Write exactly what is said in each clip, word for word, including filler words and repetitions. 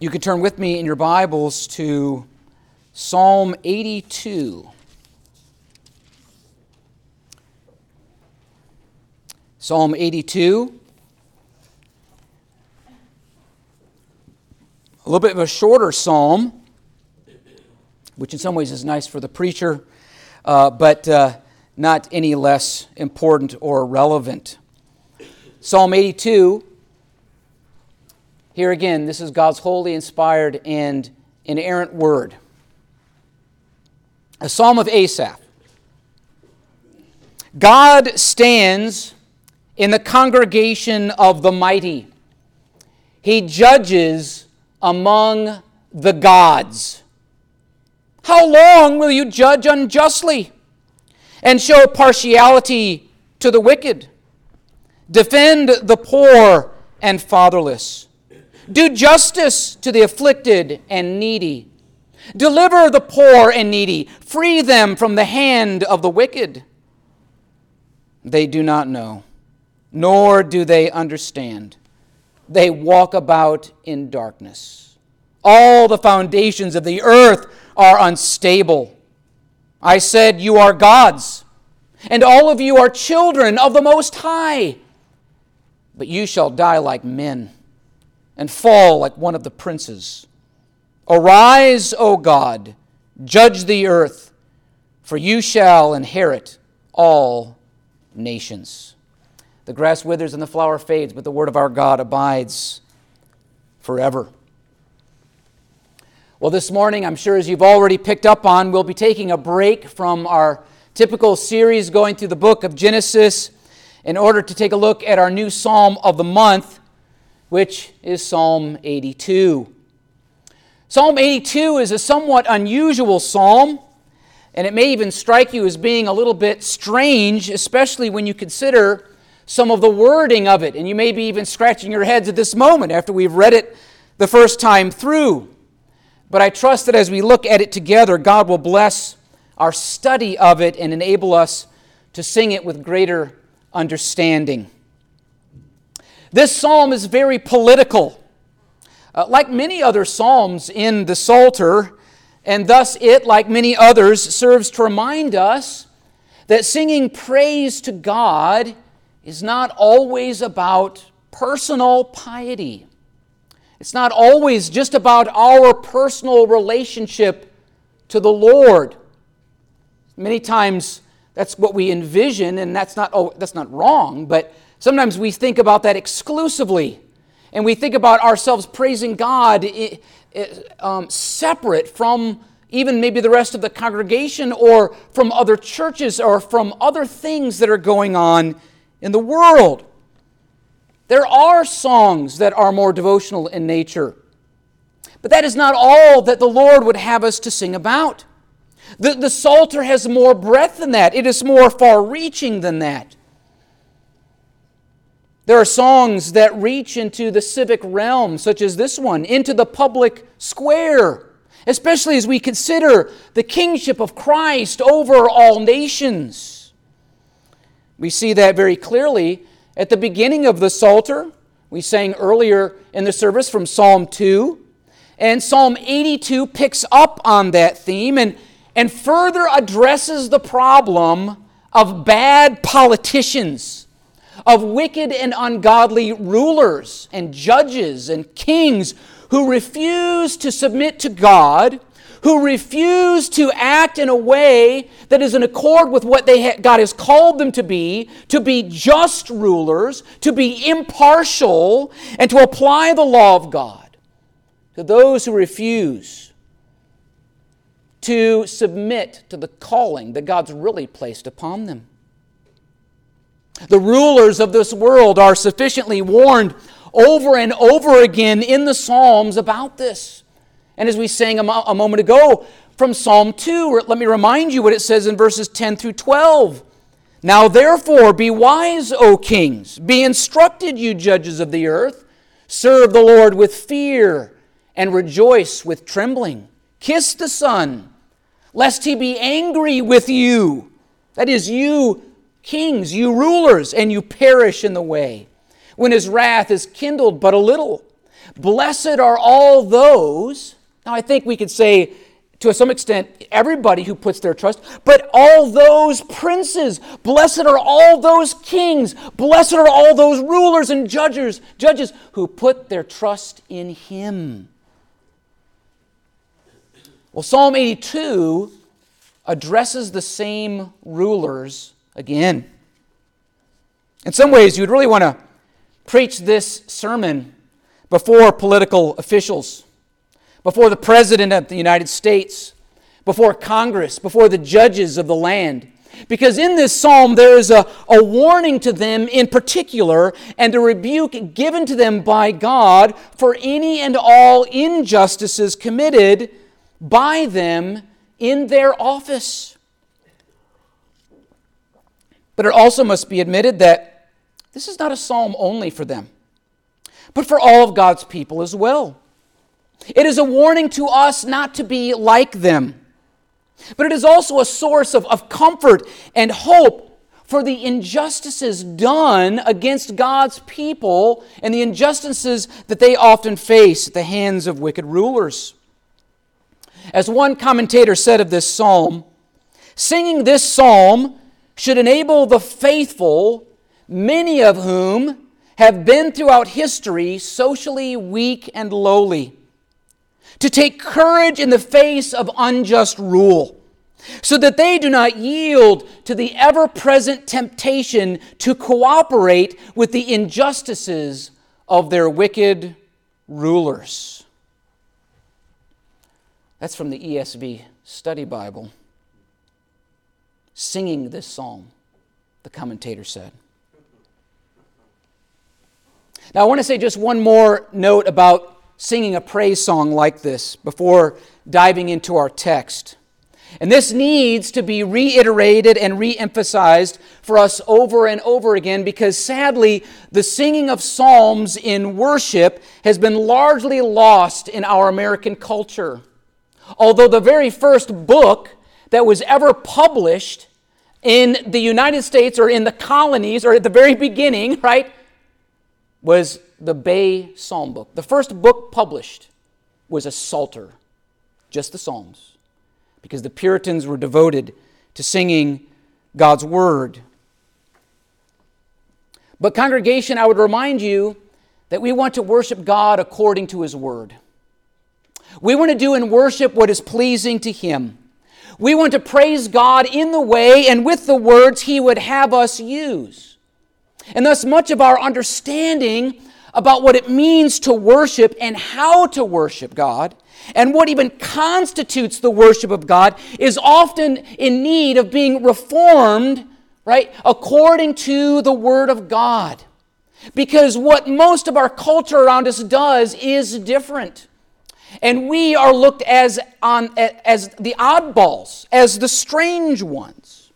You could turn with me in your Bibles to Psalm eighty-two. Psalm eighty-two. A little bit of a shorter psalm, which in some ways is nice for the preacher, uh, but uh, not any less important or relevant. Psalm eighty-two. Here again, this is God's holy, inspired, and inerrant word. A psalm of Asaph. God stands in the congregation of the mighty. He judges among the gods. How long will you judge unjustly and show partiality to the wicked? Defend the poor and fatherless. Do justice to the afflicted and needy. Deliver the poor and needy. Free them from the hand of the wicked. They do not know, nor do they understand. They walk about in darkness. All the foundations of the earth are unstable. I said, you are gods, and all of you are children of the Most High. But you shall die like men, and fall like one of the princes. Arise, O God, judge the earth, for you shall inherit all nations. The grass withers and the flower fades, but the word of our God abides forever. Well, this morning, I'm sure as you've already picked up on, we'll be taking a break from our typical series going through the book of Genesis in order to take a look at our new psalm of the month, which is Psalm eighty-two. Psalm eighty-two is a somewhat unusual psalm, and it may even strike you as being a little bit strange, especially when you consider some of the wording of it. And you may be even scratching your heads at this moment after we've read it the first time through. But I trust that as we look at it together, God will bless our study of it and enable us to sing it with greater understanding. This psalm is very political. Uh, like many other psalms in the Psalter, and thus it, like many others, serves to remind us that singing praise to God is not always about personal piety. It's not always just about our personal relationship to the Lord. Many times that's what we envision, and that's not oh, that's not wrong, but sometimes we think about that exclusively, and we think about ourselves praising God um, separate from even maybe the rest of the congregation or from other churches or from other things that are going on in the world. There are songs that are more devotional in nature, but that is not all that the Lord would have us to sing about. The, the Psalter has more breadth than that. It is more far-reaching than that. There are songs that reach into the civic realm, such as this one, into the public square, especially as we consider the kingship of Christ over all nations. We see that very clearly at the beginning of the Psalter. We sang earlier in the service from Psalm two, and Psalm eighty-two picks up on that theme and, and further addresses the problem of bad politicians, of wicked and ungodly rulers and judges and kings who refuse to submit to God, who refuse to act in a way that is in accord with what they ha- God has called them to be, to be just rulers, to be impartial, and to apply the law of God to those who refuse to submit to the calling that God's really placed upon them. The rulers of this world are sufficiently warned over and over again in the Psalms about this. And as we sang a, mo- a moment ago from Psalm two, let me remind you what it says in verses ten through twelve. Now therefore be wise, O kings, be instructed, you judges of the earth. Serve the Lord with fear and rejoice with trembling. Kiss the Son, lest he be angry with you. That is, you kings, you rulers, and you perish in the way, when his wrath is kindled but a little. Blessed are all those, now I think we could say to some extent everybody who puts their trust, but all those princes, blessed are all those kings, blessed are all those rulers and judges, judges who put their trust in Him. Well, Psalm eighty-two addresses the same rulers again. In some ways, you'd really want to preach this sermon before political officials, before the President of the United States, before Congress, before the judges of the land. Because in this psalm, there is a, a warning to them in particular and a rebuke given to them by God for any and all injustices committed by them in their office. But it also must be admitted that this is not a psalm only for them, but for all of God's people as well. It is a warning to us not to be like them, but it is also a source of, of comfort and hope for the injustices done against God's people and the injustices that they often face at the hands of wicked rulers. As one commentator said of this psalm, singing this psalm should enable the faithful, many of whom have been throughout history socially weak and lowly, to take courage in the face of unjust rule, so that they do not yield to the ever-present temptation to cooperate with the injustices of their wicked rulers. That's from the E S V Study Bible. Singing this psalm, the commentator said. Now I want to say just one more note about singing a praise song like this before diving into our text. And this needs to be reiterated and re-emphasized for us over and over again because sadly, the singing of psalms in worship has been largely lost in our American culture. Although the very first book that was ever published in the United States or in the colonies or at the very beginning, right, was the Bay Psalm book. The first book published was a Psalter, just the Psalms, because the Puritans were devoted to singing God's Word. But congregation, I would remind you that we want to worship God according to His Word. We want to do in worship what is pleasing to Him. We want to praise God in the way and with the words He would have us use. And thus much of our understanding about what it means to worship and how to worship God and what even constitutes the worship of God is often in need of being reformed, right, according to the Word of God. Because what most of our culture around us does is different. And we are looked as on as the oddballs, as the strange ones.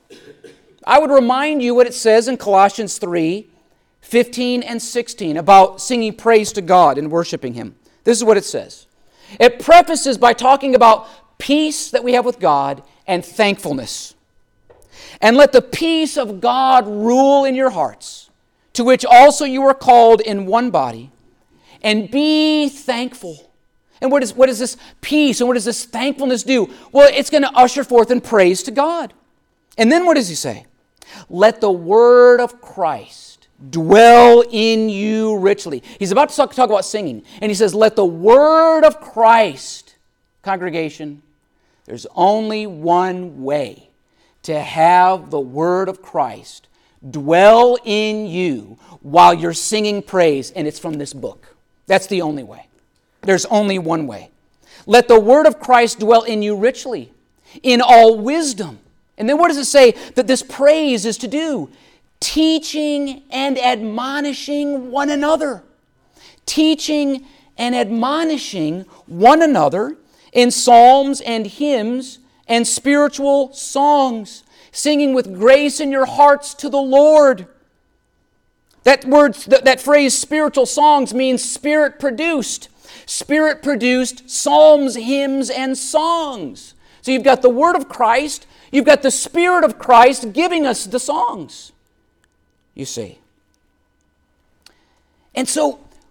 I would remind you what it says in Colossians three, fifteen and sixteen about singing praise to God and worshiping Him. This is what it says. It prefaces by talking about peace that we have with God and thankfulness. And let the peace of God rule in your hearts, to which also you are called in one body, and be thankful. And what, is, what does this peace and what does this thankfulness do? Well, it's going to usher forth in praise to God. And then what does he say? Let the word of Christ dwell in you richly. He's about to talk, talk about singing. And he says, let the word of Christ, congregation, there's only one way to have the word of Christ dwell in you while you're singing praise, and it's from this book. That's the only way. There's only one way. Let the word of Christ dwell in you richly, in all wisdom. And then what does it say that this praise is to do? Teaching and admonishing one another. Teaching and admonishing one another in psalms and hymns and spiritual songs, singing with grace in your hearts to the Lord. That word, that phrase, spiritual songs, means spirit-produced. Spirit-produced psalms, hymns, and songs. So you've got the Word of Christ, you've got the Spirit of Christ giving us the songs, you see. And so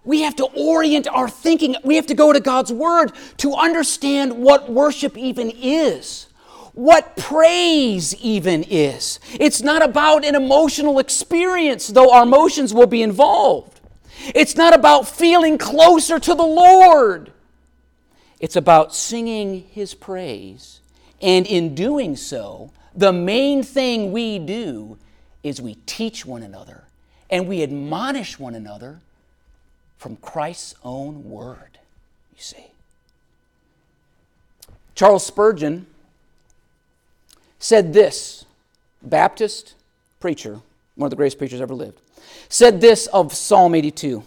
we have to orient our thinking. We have to go to God's Word to understand what worship even is, what praise even is. It's not about an emotional experience, though our emotions will be involved. It's not about feeling closer to the Lord. It's about singing His praise. And in doing so, the main thing we do is we teach one another and we admonish one another from Christ's own Word, you see. Charles Spurgeon said this, Baptist preacher, one of the greatest preachers ever lived, said this of Psalm eighty-two.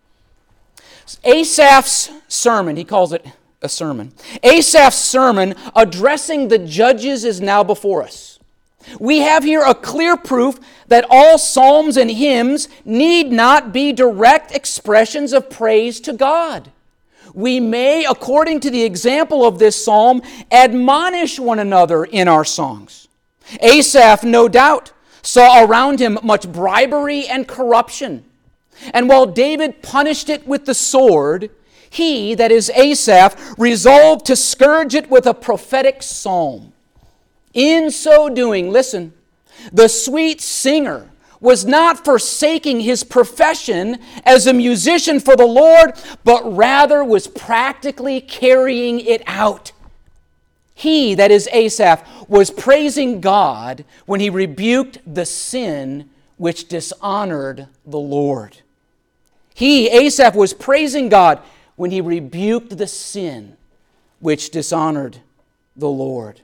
Asaph's sermon, he calls it a sermon. Asaph's sermon addressing the judges is now before us. We have here a clear proof that all psalms and hymns need not be direct expressions of praise to God. We may, according to the example of this psalm, admonish one another in our songs. Asaph, no doubt, saw around him much bribery and corruption. And while David punished it with the sword, he, that is Asaph, resolved to scourge it with a prophetic psalm. In so doing, listen, the sweet singer was not forsaking his profession as a musician for the Lord, but rather was practically carrying it out. He, that is Asaph, was praising God when he rebuked the sin which dishonored the Lord. He, Asaph, was praising God when he rebuked the sin which dishonored the Lord.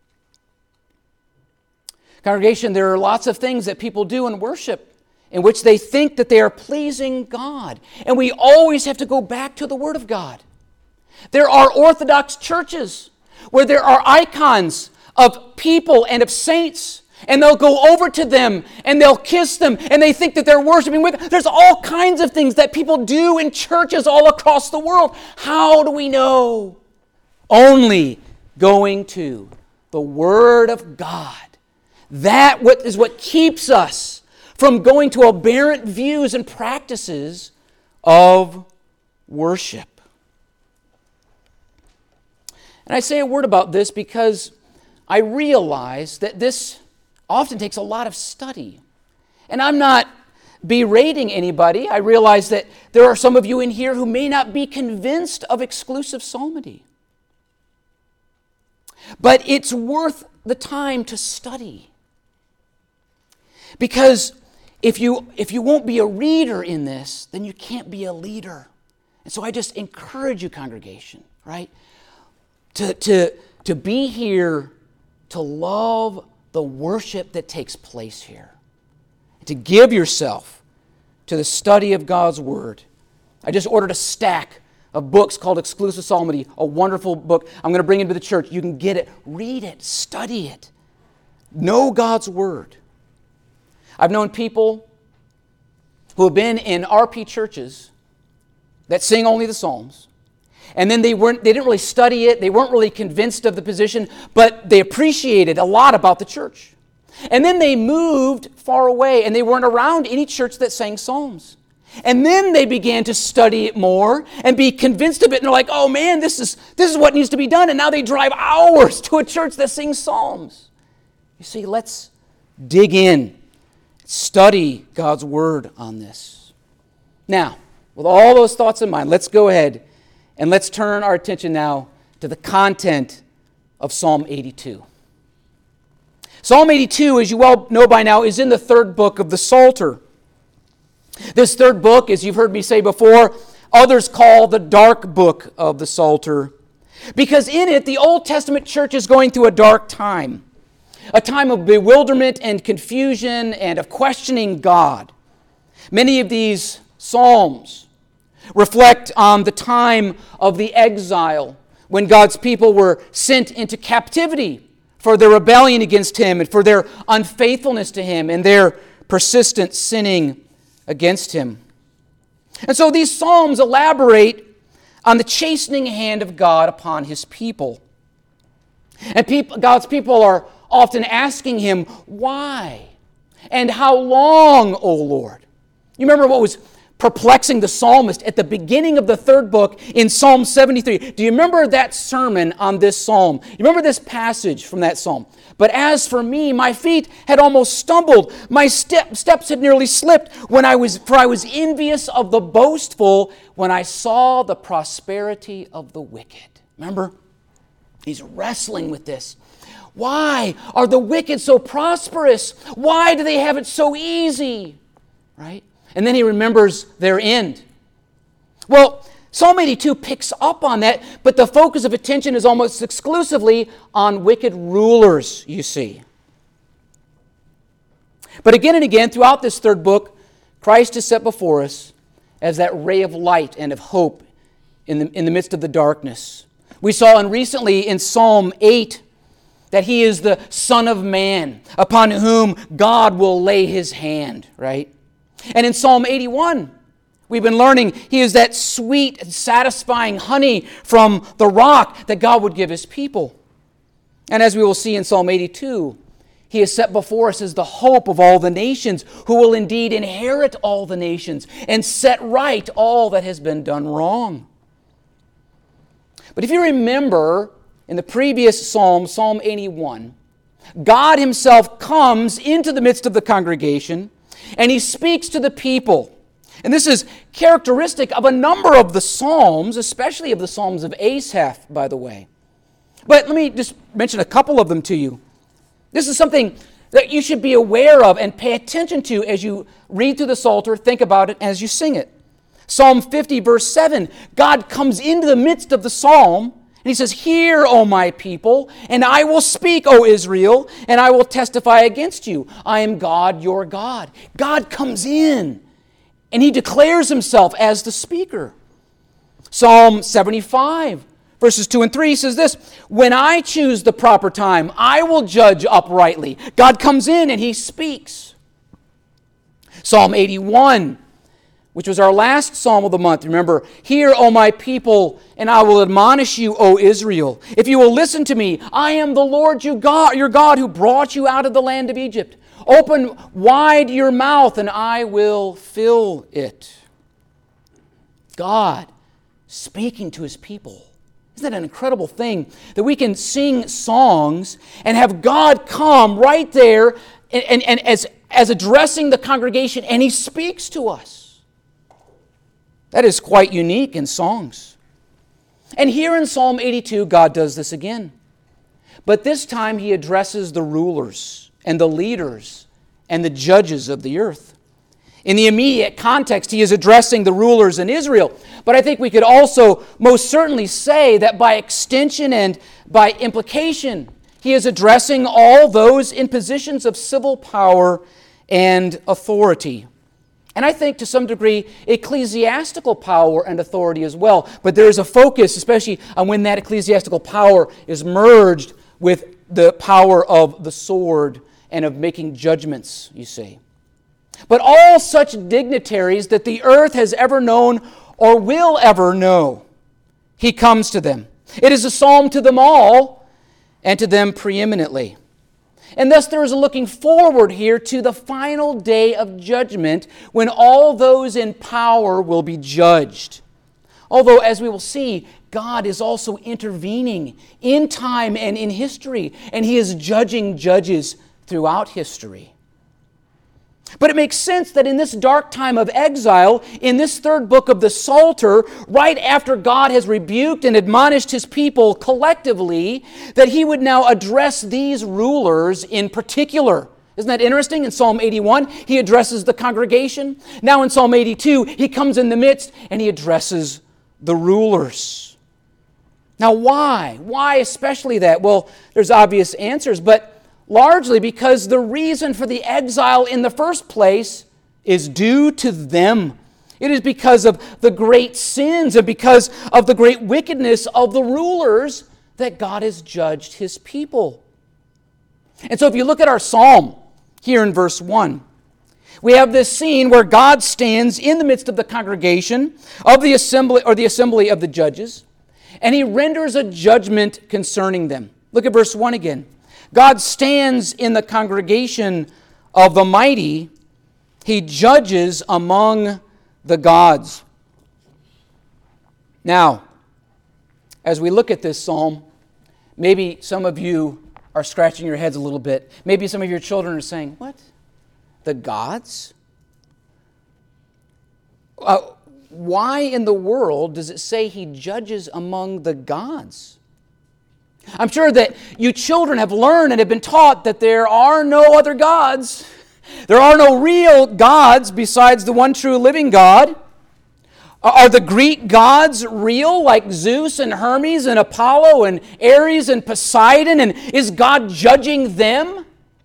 Congregation, there are lots of things that people do in worship in which they think that they are pleasing God. And we always have to go back to the Word of God. There are Orthodox churches where there are icons of people and of saints, and they'll go over to them and they'll kiss them and they think that they're worshiping with them. There's all kinds of things that people do in churches all across the world. How do we know? Only going to the Word of God. That is what keeps us from going to aberrant views and practices of worship. And I say a word about this because I realize that this often takes a lot of study. And I'm not berating anybody. I realize that there are some of you in here who may not be convinced of exclusive psalmody. But it's worth the time to study. Because if you, if you won't be a reader in this, then you can't be a leader. And so I just encourage you, congregation, right, to, to, to be here, to love the worship that takes place here, to give yourself to the study of God's Word. I just ordered a stack of books called Exclusive Psalmody, a wonderful book. I'm going to bring it to the church. You can get it, read it, study it. Know God's Word. I've known people who have been in R P churches that sing only the Psalms, and then they weren't they didn't really study it, they weren't really convinced of the position, but they appreciated a lot about the church. And then they moved far away, and they weren't around any church that sang Psalms. And then they began to study it more and be convinced of it, and they're like, oh man, this is this is what needs to be done. And now they drive hours to a church that sings Psalms. You see, let's dig in. Study God's Word on this. Now, with all those thoughts in mind, let's go ahead and let's turn our attention now to the content of Psalm eighty-two. Psalm eighty-two, as you well know by now, is in the third book of the Psalter. This third book, as you've heard me say before, others call the dark book of the Psalter, because in it the Old Testament church is going through a dark time. A time of bewilderment and confusion and of questioning God. Many of these psalms reflect on the time of the exile when God's people were sent into captivity for their rebellion against Him and for their unfaithfulness to Him and their persistent sinning against Him. And so these psalms elaborate on the chastening hand of God upon His people. And people, God's people are often asking Him, why? And how long, O Lord? You remember what was perplexing the psalmist at the beginning of the third book in Psalm seventy-three. Do you remember that sermon on this psalm? You remember this passage from that psalm? But as for me, my feet had almost stumbled. My step, steps had nearly slipped when I was, for I was envious of the boastful when I saw the prosperity of the wicked. Remember? He's wrestling with this. Why are the wicked so prosperous? Why do they have it so easy? Right? And then he remembers their end. Well, Psalm eighty-two picks up on that, but the focus of attention is almost exclusively on wicked rulers, you see. But again and again, throughout this third book, Christ is set before us as that ray of light and of hope in the, in the midst of the darkness. We saw in recently in Psalm eight that he is the Son of Man, upon whom God will lay his hand, right? And in Psalm eighty-one, we've been learning he is that sweet and satisfying honey from the rock that God would give his people. And as we will see in Psalm eighty-two, he is set before us as the hope of all the nations, who will indeed inherit all the nations and set right all that has been done wrong. But if you remember in the previous psalm, Psalm eighty-one, God himself comes into the midst of the congregation and he speaks to the people. And this is characteristic of a number of the psalms, especially of the psalms of Asaph, by the way. But let me just mention a couple of them to you. This is something that you should be aware of and pay attention to as you read through the Psalter, think about it as you sing it. Psalm fifty, verse seven, God comes into the midst of the psalm, and he says, "Hear, O my people, and I will speak, O Israel, and I will testify against you. I am God, your God." God comes in, and he declares himself as the speaker. Psalm seventy-five, verses two and three says this, "When I choose the proper time, I will judge uprightly." God comes in and he speaks. Psalm eighty-one, which was our last psalm of the month. Remember, "Hear, O my people, and I will admonish you, O Israel. If you will listen to me, I am the Lord your God, your God who brought you out of the land of Egypt. Open wide your mouth, and I will fill it." God speaking to his people. Isn't that an incredible thing? That we can sing songs and have God come right there and, and, and as, as addressing the congregation, and he speaks to us. That is quite unique in songs. And here in Psalm eighty-two, God does this again. But this time he addresses the rulers and the leaders and the judges of the earth. In the immediate context, he is addressing the rulers in Israel. But I think we could also most certainly say that by extension and by implication, he is addressing all those in positions of civil power and authority. And I think to some degree, ecclesiastical power and authority as well. But there is a focus, especially on when that ecclesiastical power is merged with the power of the sword and of making judgments, you see. But all such dignitaries that the earth has ever known or will ever know, he comes to them. It is a psalm to them all and to them preeminently. And thus there is a looking forward here to the final day of judgment when all those in power will be judged. Although, as we will see, God is also intervening in time and in history, and he is judging judges throughout history. But it makes sense that in this dark time of exile, in this third book of the Psalter, right after God has rebuked and admonished his people collectively, that he would now address these rulers in particular. Isn't that interesting? In Psalm eighty-one, he addresses the congregation. Now in Psalm eighty-two, he comes in the midst and he addresses the rulers. Now why? Why especially that? Well, there's obvious answers, but largely because the reason for the exile in the first place is due to them. It is because of the great sins and because of the great wickedness of the rulers that God has judged his people. And so if you look at our psalm here in verse one, we have this scene where God stands in the midst of the congregation of the assembly or the assembly of the judges, and he renders a judgment concerning them. Look at verse one again. God stands in the congregation of the mighty. He judges among the gods. Now, as we look at this psalm, maybe some of you are scratching your heads a little bit. Maybe some of your children are saying, what? The gods? Uh, why in the world does it say he judges among the gods? I'm sure that you children have learned and have been taught that there are no other gods. There are no real gods besides the one true living God. Are the Greek gods real, like Zeus and Hermes and Apollo and Ares and Poseidon? And is God judging them?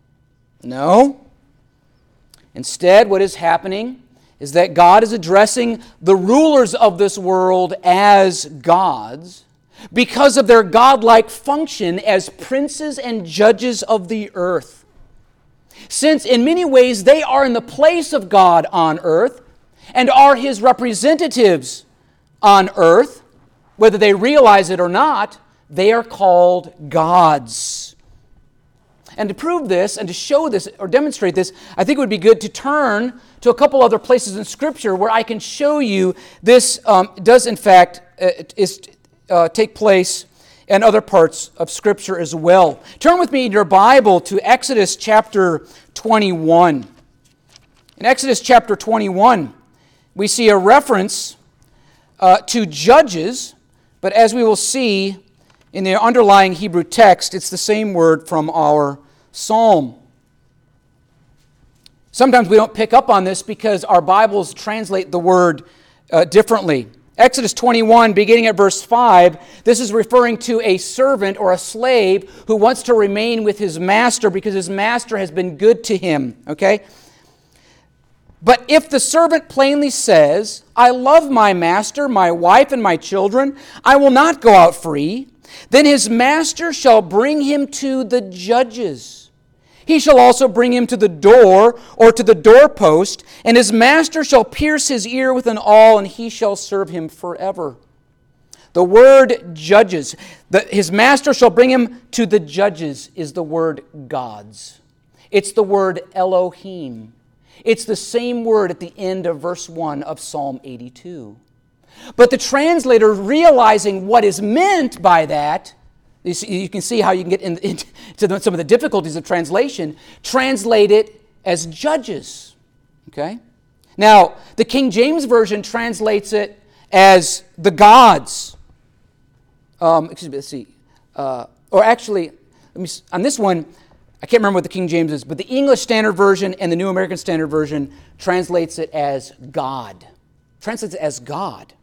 No. Instead, what is happening is that God is addressing the rulers of this world as gods because of their godlike function as princes and judges of the earth. Since in many ways they are in the place of God on earth, and are His representatives on earth, whether they realize it or not, they are called gods. And to prove this, and to show this, or demonstrate this, I think it would be good to turn to a couple other places in Scripture where I can show you this um, does in fact uh, is, uh, take place in other parts of Scripture as well. Turn with me in your Bible to Exodus chapter twenty-one. In Exodus chapter twenty-one, we see a reference uh, to judges, but as we will see in the underlying Hebrew text, it's the same word from our psalm. Sometimes we don't pick up on this because our Bibles translate the word uh, differently. Exodus twenty-one, beginning at verse five, this is referring to a servant or a slave who wants to remain with his master because his master has been good to him, okay? But if the servant plainly says, I love my master, my wife, and my children, I will not go out free, then his master shall bring him to the judges. He shall also bring him to the door or to the doorpost, and his master shall pierce his ear with an awl, and he shall serve him forever. The word judges, the, his master shall bring him to the judges, is the word gods. It's the word Elohim. It's the same word at the end of verse one of Psalm eighty-two. But the translator, realizing what is meant by that, you, see, you can see how you can get in, into the, some of the difficulties of translation, translate it as judges. Okay? Now, the King James Version translates it as the gods. Um, excuse me, let's see. Uh, or actually, let me, on this one, I can't remember what the King James is, but the English Standard Version and the New American Standard Version translates it as God. Translates it as God.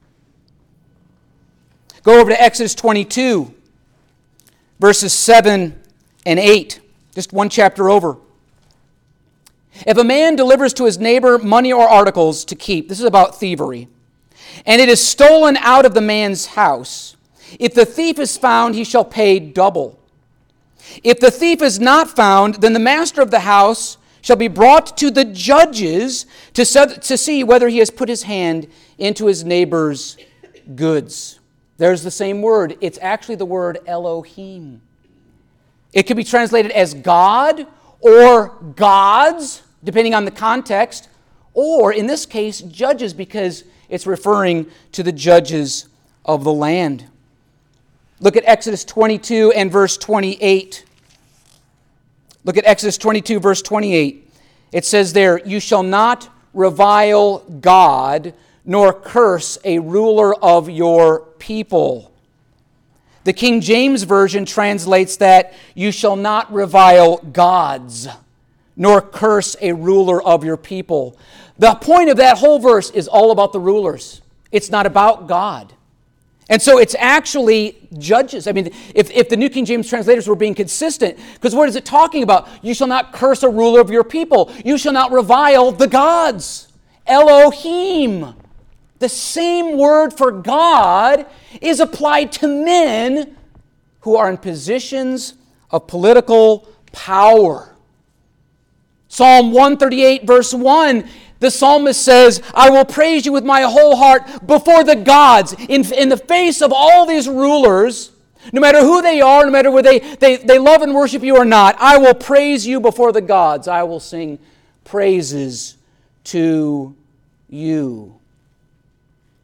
Go over to Exodus twenty-two, verses seven and eight. Just one chapter over. If a man delivers to his neighbor money or articles to keep, this is about thievery, and it is stolen out of the man's house, if the thief is found, he shall pay double. If the thief is not found, then the master of the house shall be brought to the judges to, to see whether he has put his hand into his neighbor's goods. There's the same word. It's actually the word Elohim. It could be translated as God or gods, depending on the context, or in this case, judges, because it's referring to the judges of the land. Look at Exodus twenty-two and verse twenty-eight. Look at Exodus twenty-two, verse twenty-eight. It says there, you shall not revile God, nor curse a ruler of your people. The King James Version translates that, you shall not revile gods, nor curse a ruler of your people. The point of that whole verse is all about the rulers. It's not about God. And so it's actually judges. I mean, if, if the New King James translators were being consistent, because what is it talking about? You shall not curse a ruler of your people. You shall not revile the gods. Elohim. The same word for God is applied to men who are in positions of political power. Psalm one thirty-eight, verse one, the psalmist says, I will praise you with my whole heart before the gods, in, in the face of all these rulers, no matter who they are, no matter whether they, they, they love and worship you or not, I will praise you before the gods. I will sing praises to you.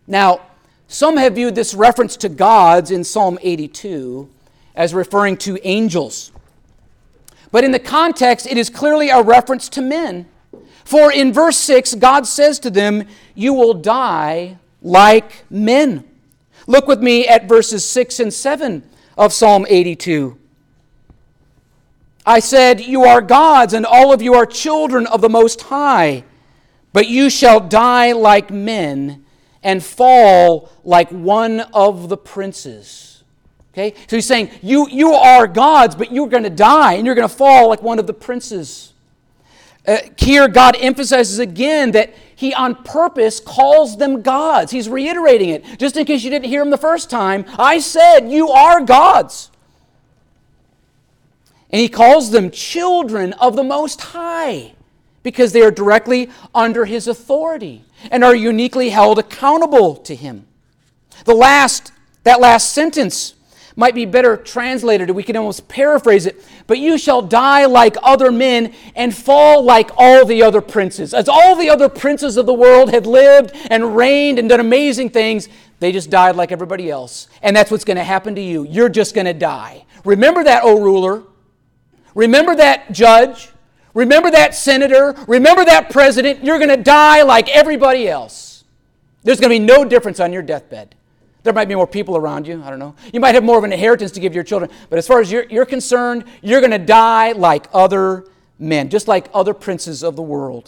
Now, some have viewed this reference to gods in Psalm eighty-two as referring to angels. But in the context, it is clearly a reference to men. For in verse six, God says to them, "You will die like men." Look with me at verses six and seven of Psalm eighty-two. "I said, 'You are gods, and all of you are children of the Most High. But you shall die like men and fall like one of the princes.'" Okay? So he's saying, you, you are gods, but you're going to die, and you're going to fall like one of the princes. Uh, here, God emphasizes again that He on purpose calls them gods. He's reiterating it. Just in case you didn't hear Him the first time, I said, you are gods. And He calls them children of the Most High because they are directly under His authority and are uniquely held accountable to Him. The last, that last sentence might be better translated, we can almost paraphrase it. "But you shall die like other men and fall like all the other princes." As all the other princes of the world had lived and reigned and done amazing things, they just died like everybody else. And that's what's going to happen to you. You're just going to die. Remember that, O ruler. Remember that judge. Remember that senator. Remember that president. You're going to die like everybody else. There's going to be no difference on your deathbed. There might be more people around you. I don't know. You might have more of an inheritance to give your children. But as far as you're, you're concerned, you're going to die like other men, just like other princes of the world.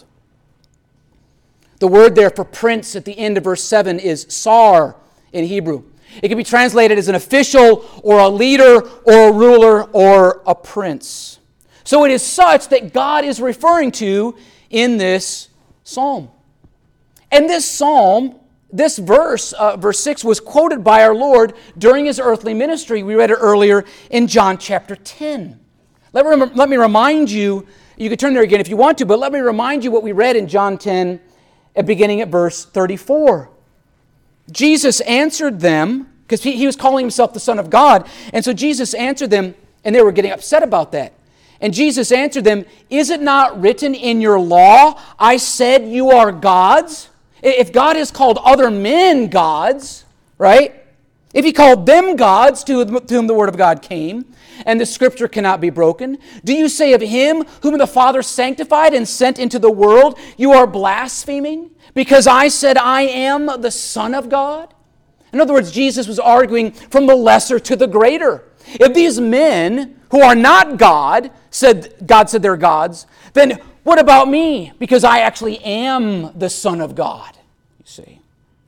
The word there for prince at the end of verse seven is sar in Hebrew. It can be translated as an official or a leader or a ruler or a prince. So it is such that God is referring to in this psalm. And this psalm, this verse, uh, verse six, was quoted by our Lord during His earthly ministry. We read it earlier in John chapter ten. Let me, rem- let me remind you, you can turn there again if you want to, but let me remind you what we read in John ten, at beginning at verse thirty-four. Jesus answered them, because he, he was calling Himself the Son of God, and so Jesus answered them, and they were getting upset about that. And Jesus answered them, "Is it not written in your law, I said you are gods?" If God has called other men gods, right? If He called them gods to whom the Word of God came, and the Scripture cannot be broken, do you say of Him whom the Father sanctified and sent into the world, you are blaspheming because I said I am the Son of God? In other words, Jesus was arguing from the lesser to the greater. If these men who are not God said God said they're gods, then what about me? Because I actually am the Son of God, you see.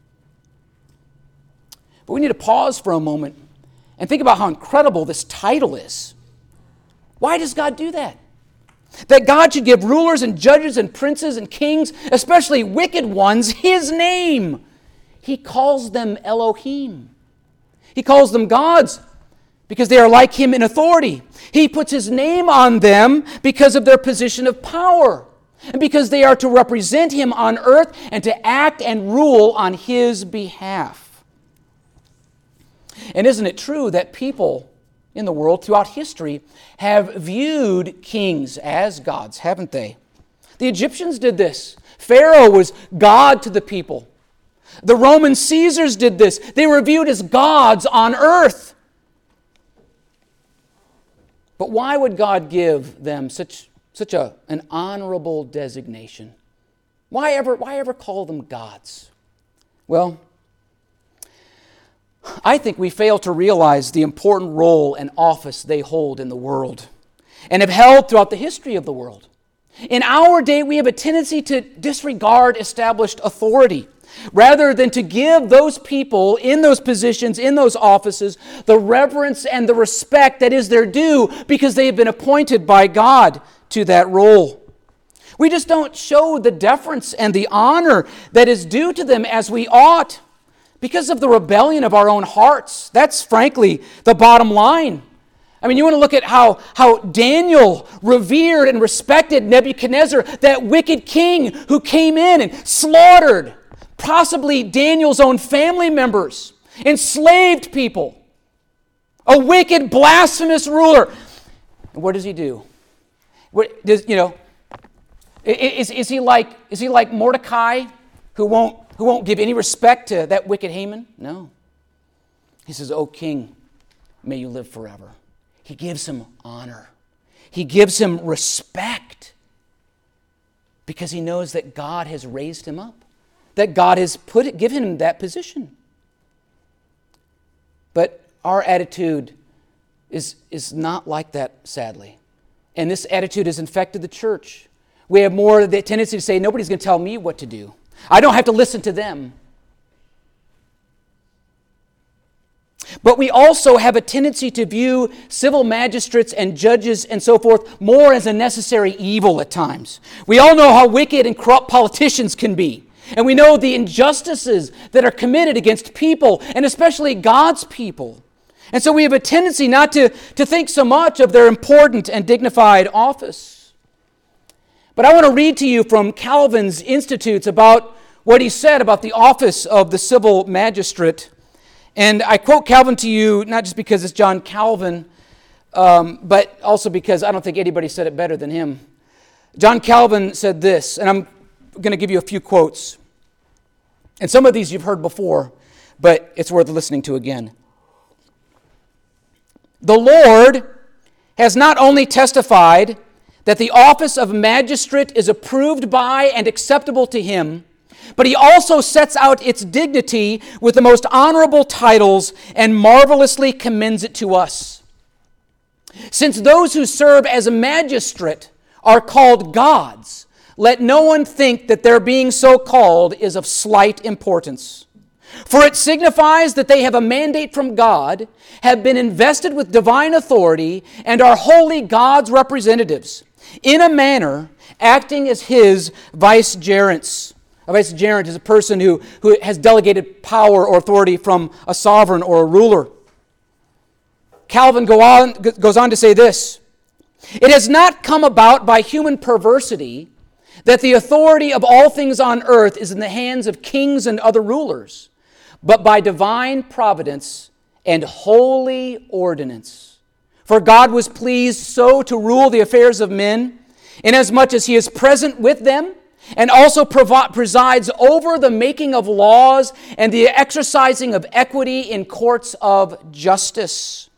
But we need to pause for a moment and think about how incredible this title is. Why does God do that? That God should give rulers and judges and princes and kings, especially wicked ones, His name. He calls them Elohim. He calls them gods because they are like Him in authority. He puts His name on them because of their position of power and because they are to represent Him on earth and to act and rule on His behalf. And isn't it true that people in the world throughout history have viewed kings as gods, haven't they? The Egyptians did this. Pharaoh was God to the people. The Roman Caesars did this. They were viewed as gods on earth. But why would God give them such, such a, an honorable designation? Why ever, why ever call them gods? Well, I think we fail to realize the important role and office they hold in the world and have held throughout the history of the world. In our day, we have a tendency to disregard established authority rather than to give those people in those positions, in those offices, the reverence and the respect that is their due because they have been appointed by God to that role. We just don't show the deference and the honor that is due to them as we ought because of the rebellion of our own hearts. That's frankly the bottom line. I mean, you want to look at how, how Daniel revered and respected Nebuchadnezzar, that wicked king who came in and slaughtered possibly Daniel's own family members, enslaved people, a wicked, blasphemous ruler. And what does he do? What does, you know, is, is he like is he like Mordecai, who won't who won't give any respect to that wicked Haman? No. He says, "O king, may you live forever." He gives him honor. He gives him respect because he knows that God has raised him up, that God has put it, given him that position. But our attitude is, is not like that, sadly. And this attitude has infected the church. We have more the tendency to say, nobody's going to tell me what to do. I don't have to listen to them. But we also have a tendency to view civil magistrates and judges and so forth more as a necessary evil at times. We all know how wicked and corrupt politicians can be. And we know the injustices that are committed against people, and especially God's people. And so we have a tendency not to, to think so much of their important and dignified office. But I want to read to you from Calvin's Institutes about what he said about the office of the civil magistrate. And I quote Calvin to you, not just because it's John Calvin, um, but also because I don't think anybody said it better than him. John Calvin said this, and I'm going to give you a few quotes. And some of these you've heard before, but it's worth listening to again. "The Lord has not only testified that the office of magistrate is approved by and acceptable to him, but he also sets out its dignity with the most honorable titles and marvelously commends it to us. Since those who serve as a magistrate are called gods, let no one think that their being so called is of slight importance. For it signifies that they have a mandate from God, have been invested with divine authority, and are wholly God's representatives, in a manner acting as his vicegerents." A vicegerent is a person who, who has delegated power or authority from a sovereign or a ruler. Calvin go on, goes on to say this, "It has not come about by human perversity that the authority of all things on earth is in the hands of kings and other rulers, but by divine providence and holy ordinance. For God was pleased so to rule the affairs of men, inasmuch as he is present with them, and also provi- presides over the making of laws and the exercising of equity in courts of justice."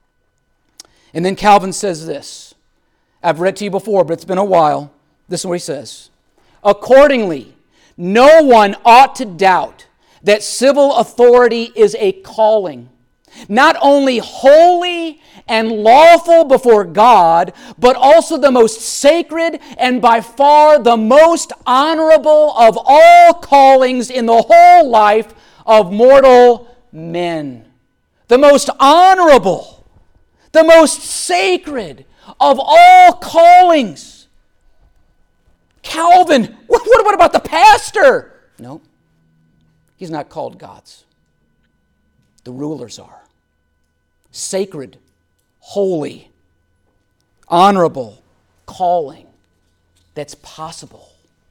And then Calvin says this. I've read to you before, but it's been a while. This is what he says. "Accordingly, no one ought to doubt that civil authority is a calling, not only holy and lawful before God, but also the most sacred and by far the most honorable of all callings in the whole life of mortal men." The most honorable, the most sacred of all callings. Calvin, what, what about the pastor? No, he's not called gods. The rulers are. Sacred, holy, honorable calling that's possible.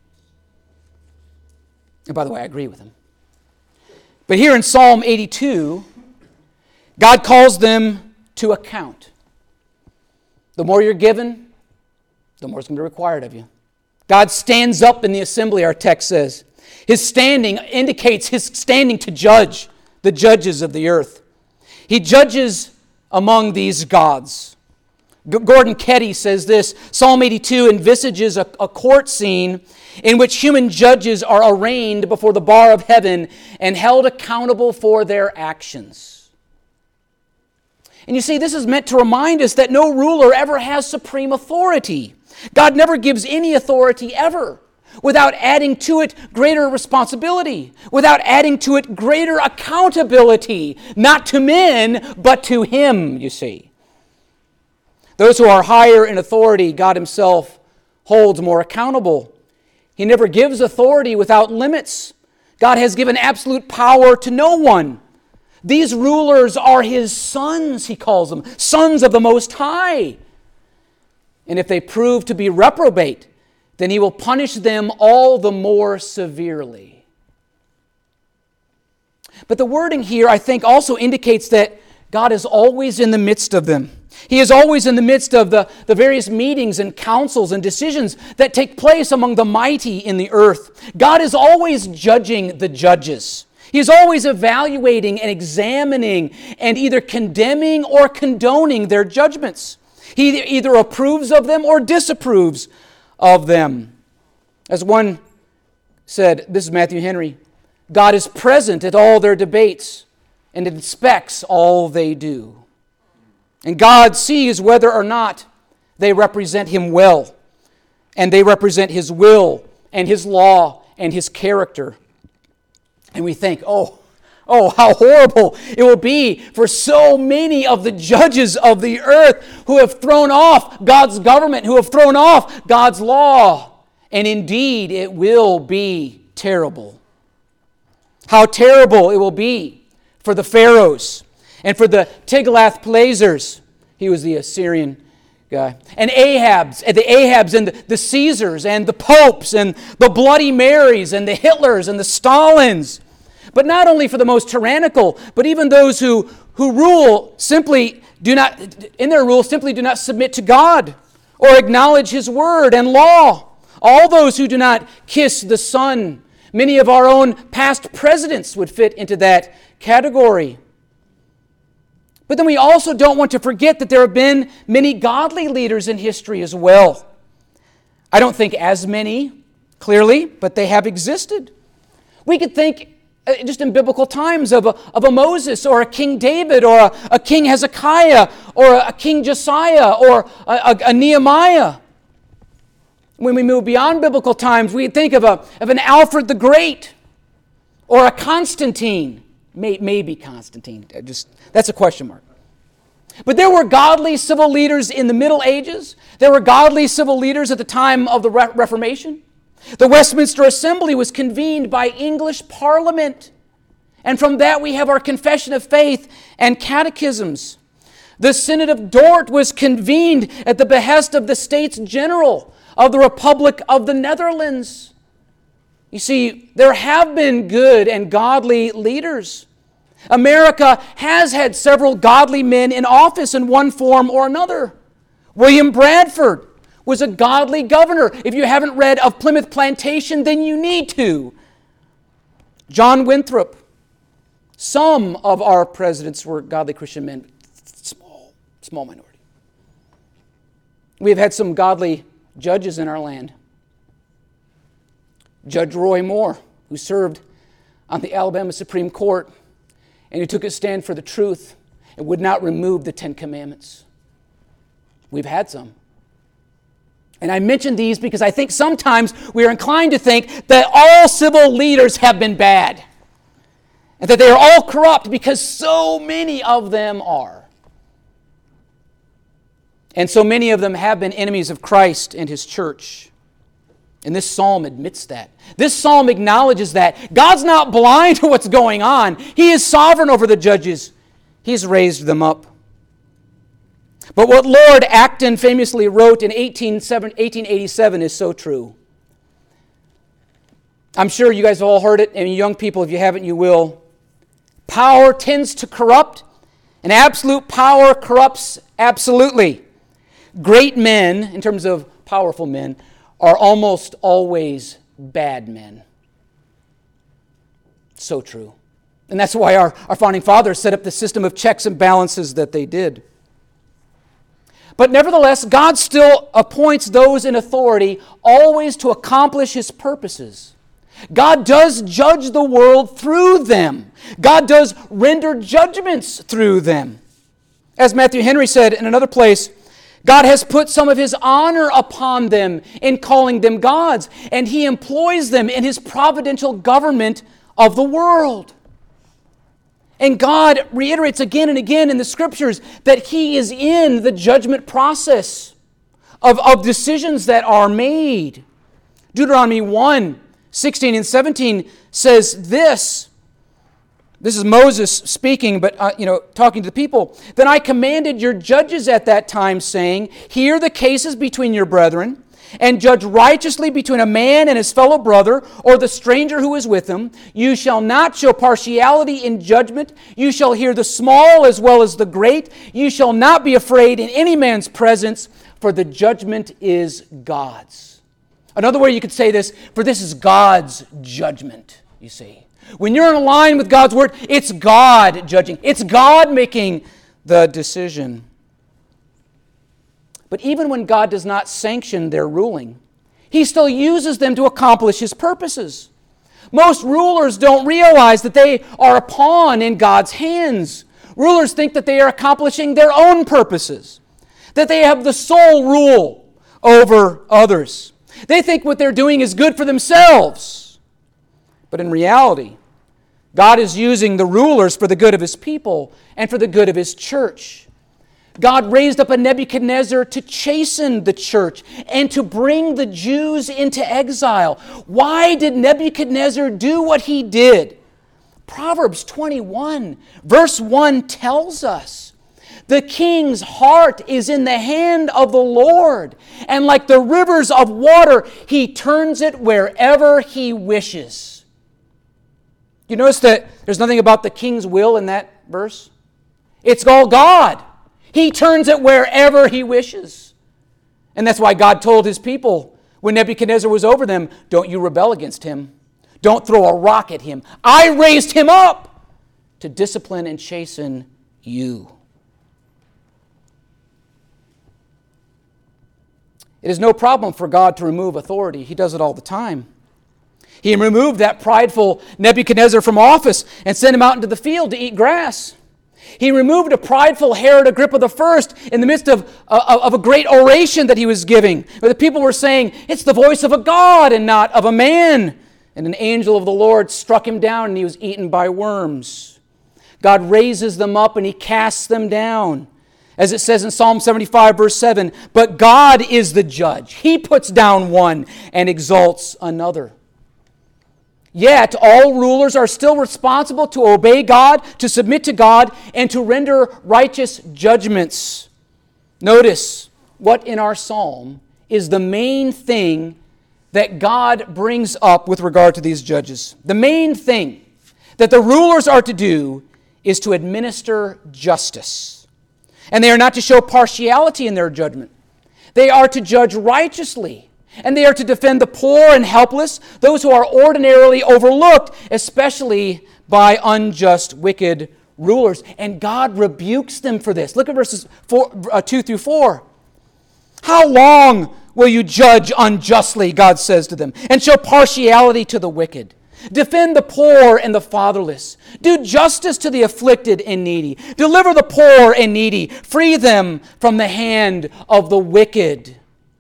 And by the way, I agree with him. But here in Psalm eighty-two, God calls them to account. The more you're given, the more is going to be required of you. God stands up in the assembly, our text says. His standing indicates his standing to judge the judges of the earth. He judges among these gods. G- Gordon Ketty says this, Psalm eighty-two envisages a, a court scene in which human judges are arraigned before the bar of heaven and held accountable for their actions. And you see, this is meant to remind us that no ruler ever has supreme authority. God never gives any authority ever without adding to it greater responsibility, without adding to it greater accountability, not to men, but to him, you see. Those who are higher in authority, God himself holds more accountable. He never gives authority without limits. God has given absolute power to no one. These rulers are his sons, he calls them, sons of the Most High. And if they prove to be reprobate, then he will punish them all the more severely. But the wording here, I think, also indicates that God is always in the midst of them. He is always in the midst of the, the various meetings and councils and decisions that take place among the mighty in the earth. God is always judging the judges. He is always evaluating and examining and either condemning or condoning their judgments. He either approves of them or disapproves of them. As one said, this is Matthew Henry, God is present at all their debates and inspects all they do. And God sees whether or not they represent Him well, and they represent His will and His law and His character. And we think, oh, oh, how horrible it will be for so many of the judges of the earth who have thrown off God's government, who have thrown off God's law. And indeed, it will be terrible. How terrible it will be for the pharaohs and for the Tiglath-Pilesers. He was the Assyrian guy. And Ahabs, and the Ahabs and the, the Caesars and the popes and the Bloody Marys and the Hitlers and the Stalins. But not only for the most tyrannical, but even those who, who rule simply do not, in their rule, simply do not submit to God or acknowledge His word and law. All those who do not kiss the Son. Many of our own past presidents would fit into that category. But then we also don't want to forget that there have been many godly leaders in history as well. I don't think as many, clearly, but they have existed. We could think uh, just in biblical times of a, of a Moses or a King David or a, a King Hezekiah or a, a King Josiah or a, a, a Nehemiah. When we move beyond biblical times, we think of, a, of an Alfred the Great or a Constantine. May, maybe Constantine. Just, that's a question mark. But there were godly civil leaders in the Middle Ages. There were godly civil leaders at the time of the Re- Reformation. The Westminster Assembly was convened by English Parliament. And from that we have our Confession of Faith and catechisms. The Synod of Dort was convened at the behest of the States General of the Republic of the Netherlands. You see, there have been good and godly leaders. America has had several godly men in office in one form or another. William Bradford was a godly governor. If you haven't read of Plymouth Plantation, then you need to. John Winthrop. Some of our presidents were godly Christian men. Small, small minority. We have had some godly judges in our land. Judge Roy Moore, who served on the Alabama Supreme Court and who took a stand for the truth and would not remove the Ten Commandments. We've had some. And I mention these because I think sometimes we are inclined to think that all civil leaders have been bad and that they are all corrupt because so many of them are. And so many of them have been enemies of Christ and His church. And this psalm admits that. This psalm acknowledges that. God's not blind to what's going on. He is sovereign over the judges. He's raised them up. But what Lord Acton famously wrote in eighteen eighty-seven is so true. I'm sure you guys have all heard it, and young people, if you haven't, you will. Power tends to corrupt, and absolute power corrupts absolutely. Great men, in terms of powerful men, are almost always bad men. So true. And that's why our, our founding fathers set up the system of checks and balances that they did. But nevertheless, God still appoints those in authority always to accomplish His purposes. God does judge the world through them. God does render judgments through them. As Matthew Henry said in another place, God has put some of His honor upon them in calling them gods, and He employs them in His providential government of the world. And God reiterates again and again in the Scriptures that He is in the judgment process of, of decisions that are made. Deuteronomy one, sixteen and seventeen says this. This is Moses speaking, but uh, you know, talking to the people. Then I commanded your judges at that time, saying, hear the cases between your brethren, and judge righteously between a man and his fellow brother, or the stranger who is with him. You shall not show partiality in judgment. You shall hear the small as well as the great. You shall not be afraid in any man's presence, for the judgment is God's. Another way you could say this, for this is God's judgment, you see. When you're in line with God's word, it's God judging. It's God making the decision. But even when God does not sanction their ruling, He still uses them to accomplish His purposes. Most rulers don't realize that they are a pawn in God's hands. Rulers think that they are accomplishing their own purposes, that they have the sole rule over others. They think what they're doing is good for themselves. But in reality, God is using the rulers for the good of His people and for the good of His church. God raised up a Nebuchadnezzar to chasten the church and to bring the Jews into exile. Why did Nebuchadnezzar do what he did? Proverbs twenty-one, verse one tells us, the king's heart is in the hand of the Lord, and like the rivers of water, He turns it wherever He wishes. You notice that there's nothing about the king's will in that verse? It's all God. He turns it wherever He wishes. And that's why God told His people when Nebuchadnezzar was over them, don't you rebel against him. Don't throw a rock at him. I raised him up to discipline and chasten you. It is no problem for God to remove authority. He does it all the time. He removed that prideful Nebuchadnezzar from office and sent him out into the field to eat grass. He removed a prideful Herod Agrippa the First in the midst of, of, of a great oration that he was giving, where the people were saying, it's the voice of a God and not of a man. And an angel of the Lord struck him down and he was eaten by worms. God raises them up and He casts them down. As it says in Psalm seventy-five, verse seven, but God is the judge. He puts down one and exalts another. Yet all rulers are still responsible to obey God, to submit to God, and to render righteous judgments. Notice what in our psalm is the main thing that God brings up with regard to these judges. The main thing that the rulers are to do is to administer justice. And they are not to show partiality in their judgment. They are to judge righteously. And they are to defend the poor and helpless, those who are ordinarily overlooked, especially by unjust, wicked rulers. And God rebukes them for this. Look at verses four, uh, two through four. How long will you judge unjustly, God says to them, and show partiality to the wicked? Defend the poor and the fatherless. Do justice to the afflicted and needy. Deliver the poor and needy. Free them from the hand of the wicked.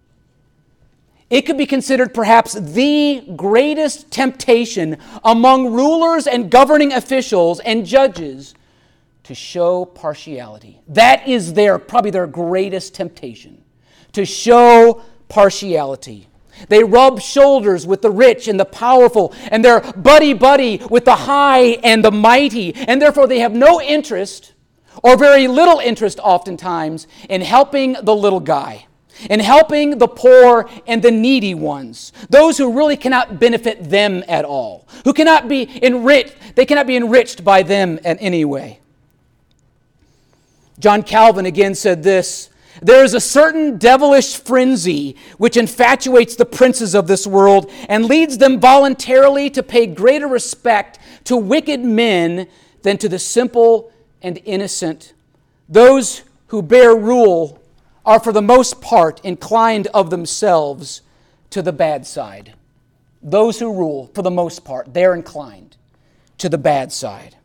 It could be considered perhaps the greatest temptation among rulers and governing officials and judges to show partiality. That is their, probably their greatest temptation, to show partiality. They rub shoulders with the rich and the powerful, and they're buddy-buddy with the high and the mighty, and therefore they have no interest, or very little interest oftentimes, in helping the little guy, in helping the poor and the needy ones, those who really cannot benefit them at all, who cannot be enriched, they cannot be enriched by them in any way. John Calvin again said this, there is a certain devilish frenzy which infatuates the princes of this world and leads them voluntarily to pay greater respect to wicked men than to the simple and innocent. Those who bear rule are for the most part inclined of themselves to the bad side. Those who rule, for the most part, they're inclined to the bad side.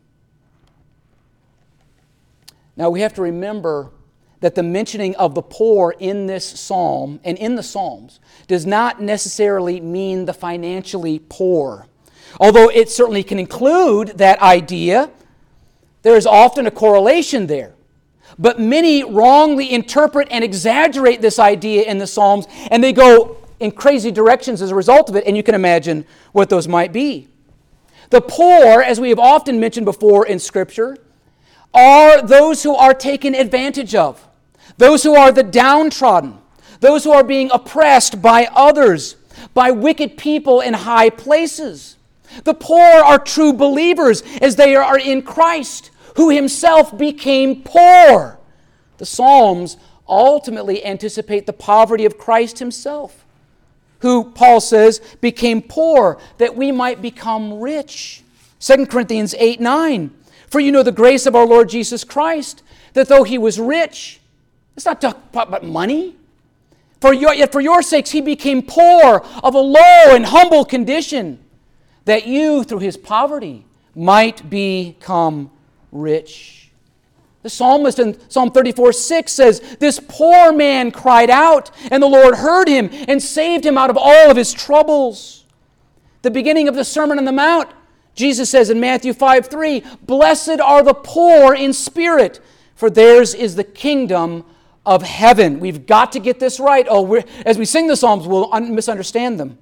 Now we have to remember that the mentioning of the poor in this psalm and in the Psalms does not necessarily mean the financially poor. Although it certainly can include that idea, there is often a correlation there. But many wrongly interpret and exaggerate this idea in the Psalms, and they go in crazy directions as a result of it, and you can imagine what those might be. The poor, as we have often mentioned before in Scripture, are those who are taken advantage of, those who are the downtrodden, those who are being oppressed by others, by wicked people in high places. The poor are true believers as they are in Christ, who himself became poor. The Psalms ultimately anticipate the poverty of Christ himself, who, Paul says, became poor that we might become rich. Second Corinthians eight nine. For you know the grace of our Lord Jesus Christ, that though he was rich, it's not talking about money. For your, yet for your sakes he became poor, of a low and humble condition, that you through his poverty might become rich. The psalmist in Psalm thirty-four six says, this poor man cried out, and the Lord heard him and saved him out of all of his troubles. The beginning of the Sermon on the Mount, Jesus says in Matthew five three, blessed are the poor in spirit, for theirs is the kingdom of heaven. We've got to get this right. Oh, we're, as we sing the Psalms, we'll un- misunderstand them.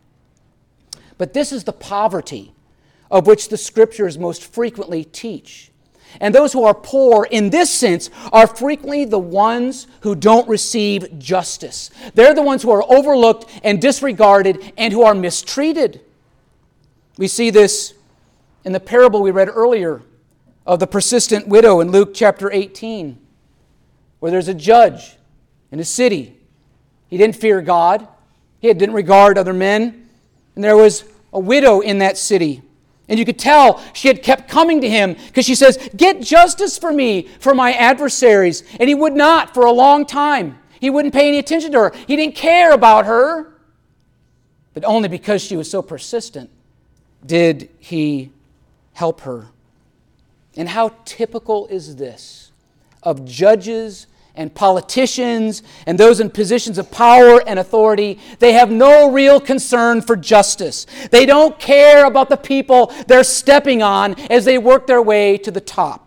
But this is the poverty of which the Scriptures most frequently teach. And those who are poor in this sense are frequently the ones who don't receive justice. They're the ones who are overlooked and disregarded and who are mistreated. We see this in the parable we read earlier of the persistent widow in Luke chapter eighteen, where there's a judge in a city. He didn't fear God. He didn't regard other men. And there was a widow in that city. And you could tell she had kept coming to him because she says, get justice for me, for my adversaries. And he would not for a long time. He wouldn't pay any attention to her. He didn't care about her. But only because she was so persistent did he help her. And how typical is this of judges and politicians and those in positions of power and authority? They have no real concern for justice. They don't care about the people they're stepping on as they work their way to the top.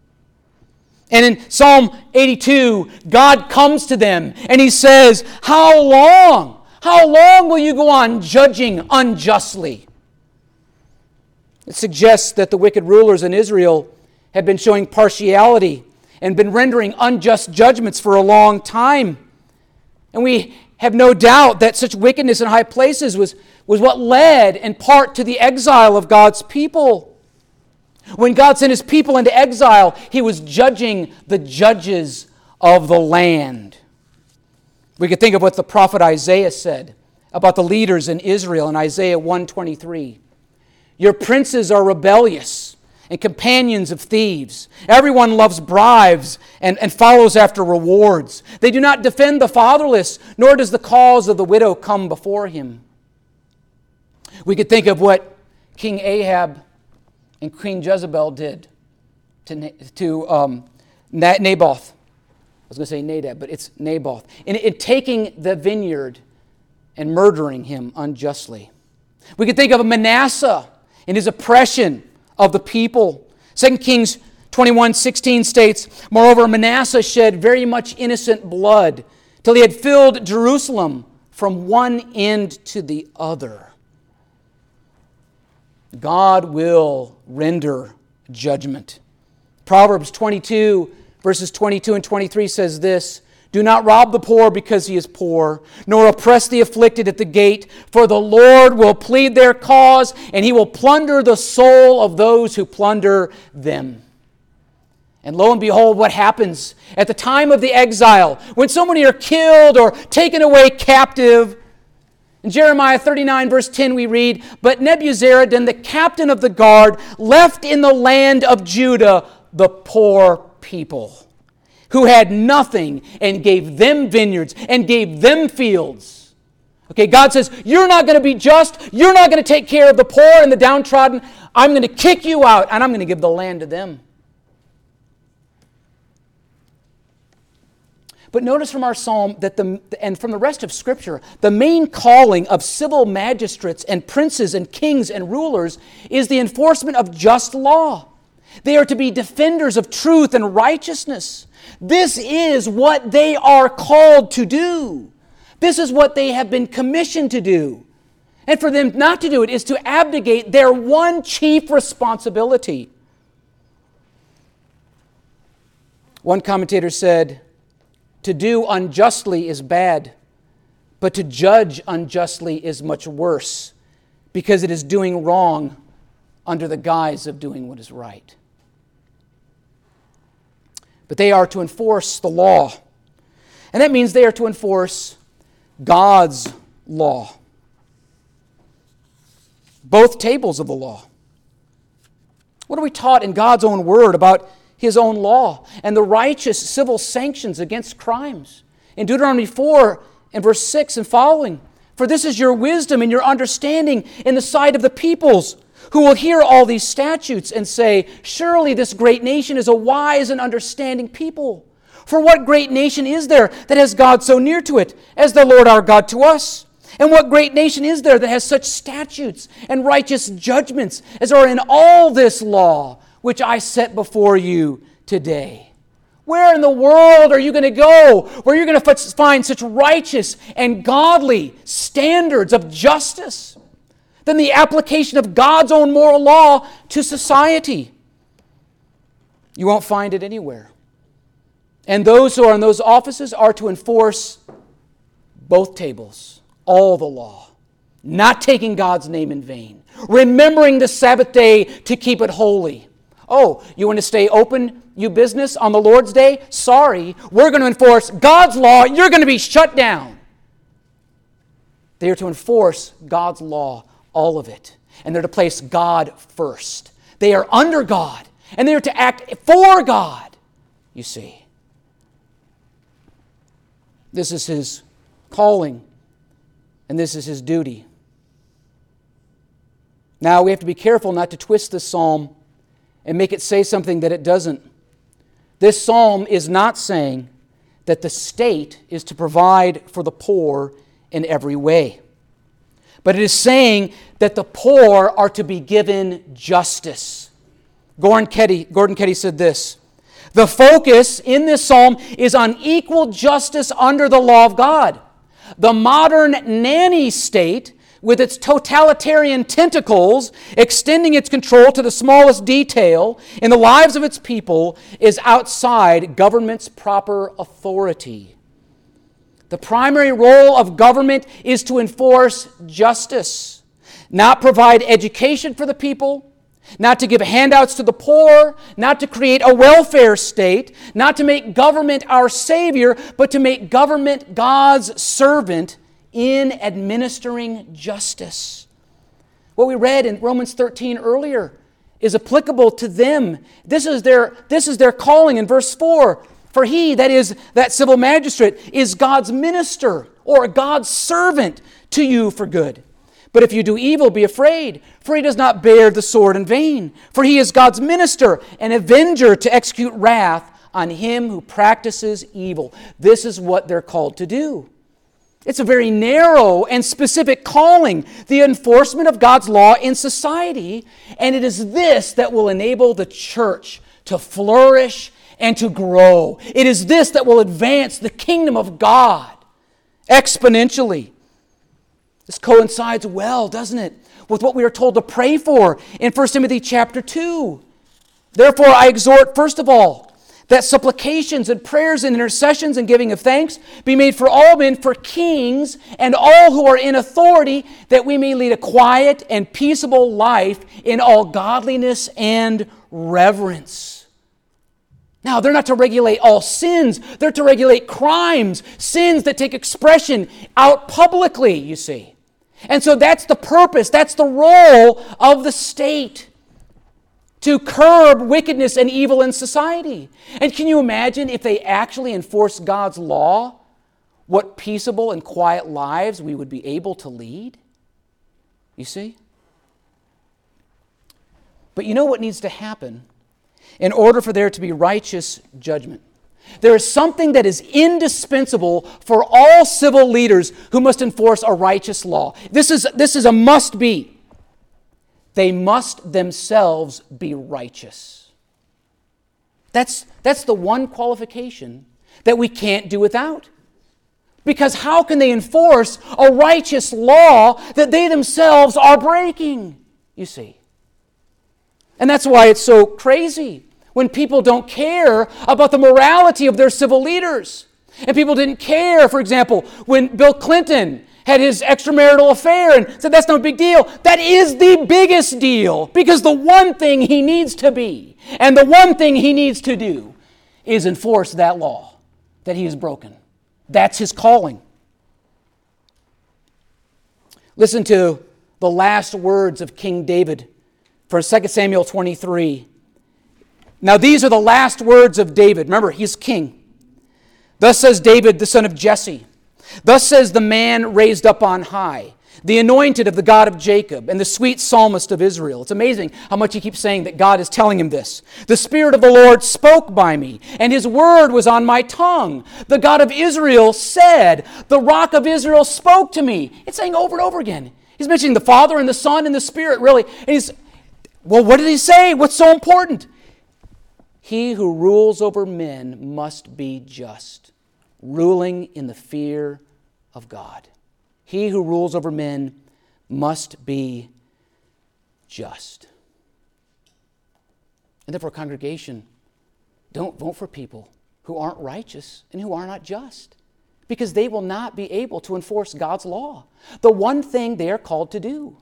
And in Psalm eighty-two, God comes to them and he says, how long? How long will you go on judging unjustly? It suggests that the wicked rulers in Israel had been showing partiality and been rendering unjust judgments for a long time. And we have no doubt that such wickedness in high places was, was what led in part to the exile of God's people. When God sent his people into exile, he was judging the judges of the land. We could think of what the prophet Isaiah said about the leaders in Israel in Isaiah one twenty-three. Your princes are rebellious and companions of thieves. Everyone loves bribes and, and follows after rewards. They do not defend the fatherless, nor does the cause of the widow come before him. We could think of what King Ahab and Queen Jezebel did to, to um, Naboth. I was going to say Nadab, but it's Naboth. In, in taking the vineyard and murdering him unjustly. We could think of Manasseh in his oppression of the people. Second Kings twenty-one sixteen states, moreover, Manasseh shed very much innocent blood till he had filled Jerusalem from one end to the other. God will render judgment. Proverbs twenty-two, verses twenty-two and twenty-three says this, do not rob the poor because he is poor, nor oppress the afflicted at the gate, for the Lord will plead their cause, and he will plunder the soul of those who plunder them. And lo and behold, what happens at the time of the exile, when so many are killed or taken away captive? In Jeremiah thirty-nine, verse ten, we read, but Nebuzaradan, the captain of the guard, left in the land of Judah the poor people, who had nothing, and gave them vineyards and gave them fields. Okay, God says, you're not going to be just. You're not going to take care of the poor and the downtrodden. I'm going to kick you out, and I'm going to give the land to them. But notice from our psalm that the, and from the rest of Scripture, the main calling of civil magistrates and princes and kings and rulers is the enforcement of just law. They are to be defenders of truth and righteousness. This is what they are called to do. This is what they have been commissioned to do. And for them not to do it is to abdicate their one chief responsibility. One commentator said, To do unjustly is bad, but to judge unjustly is much worse, because it is doing wrong under the guise of doing what is right. But they are to enforce the law. And that means they are to enforce God's law. Both tables of the law. What are we taught in God's own word about His own law and the righteous civil sanctions against crimes? In Deuteronomy four and verse six and following, "For this is your wisdom and your understanding in the sight of the peoples, who will hear all these statutes and say, 'Surely this great nation is a wise and understanding people.' For what great nation is there that has God so near to it as the Lord our God to us? And what great nation is there that has such statutes and righteous judgments as are in all this law which I set before you today?" Where in the world are you going to go where you're going to find such righteous and godly standards of justice than the application of God's own moral law to society? You won't find it anywhere. And those who are in those offices are to enforce both tables, all the law, not taking God's name in vain, remembering the Sabbath day to keep it holy. Oh, you want to stay open, you business, on the Lord's day? Sorry, we're going to enforce God's law. You're going to be shut down. They are to enforce God's law, all of it. And they're to place God first. They are under God, and they are to act for God, you see. This is His calling, and this is His duty. Now, we have to be careful not to twist this psalm and make it say something that it doesn't. This psalm is not saying that the state is to provide for the poor in every way. But it is saying that the poor are to be given justice. Gordon Ketty, Gordon Ketty said this: "The focus in this psalm is on equal justice under the law of God. The modern nanny state, with its totalitarian tentacles extending its control to the smallest detail in the lives of its people, is outside government's proper authority. The primary role of government is to enforce justice, not provide education for the people, not to give handouts to the poor, not to create a welfare state, not to make government our savior, but to make government God's servant in administering justice." What we read in Romans thirteen earlier is applicable to them. This is their, this is their calling in verse four. "For he," that is, that civil magistrate, "is God's minister," or God's servant, "to you for good. But if you do evil, be afraid, for he does not bear the sword in vain. For he is God's minister, an avenger to execute wrath on him who practices evil." This is what they're called to do. It's a very narrow and specific calling, the enforcement of God's law in society, and it is this that will enable the church to flourish and to grow. It is this that will advance the kingdom of God exponentially. This coincides well, doesn't it, with what we are told to pray for in First Timothy chapter two. "Therefore I exhort, first of all, that supplications and prayers and intercessions and giving of thanks be made for all men, for kings and all who are in authority, that we may lead a quiet and peaceable life in all godliness and reverence." Now, they're not to regulate all sins. They're to regulate crimes, sins that take expression out publicly, you see. And so that's the purpose, that's the role of the state, to curb wickedness and evil in society. And can you imagine if they actually enforced God's law, what peaceable and quiet lives we would be able to lead? You see? But you know what needs to happen in order for there to be righteous judgment? There is something that is indispensable for all civil leaders who must enforce a righteous law. This is, this is a must-be. They must themselves be righteous. That's, that's the one qualification that we can't do without. Because how can they enforce a righteous law that they themselves are breaking, you see? And that's why it's so crazy when people don't care about the morality of their civil leaders. And people didn't care, for example, when Bill Clinton had his extramarital affair and said that's no big deal. That is the biggest deal, because the one thing he needs to be and the one thing he needs to do is enforce that law that he has broken. That's his calling. Listen to the last words of King David for Second Samuel twenty-three. Now these are the last words of David. Remember, he's king. Thus says David, the son of Jesse. Thus says the man raised up on high, the anointed of the God of Jacob, and the sweet psalmist of Israel. It's amazing how much he keeps saying that God is telling him this. The Spirit of the Lord spoke by me, and his word was on my tongue. The God of Israel said, the rock of Israel spoke to me. It's saying over and over again. He's mentioning the Father and the Son and the Spirit, really. And he's, well, what did he say? What's so important? He who rules over men must be just, ruling in the fear of God. He who rules over men must be just. And therefore, congregation, don't vote for people who aren't righteous and who are not just, because they will not be able to enforce God's law, the one thing they are called to do.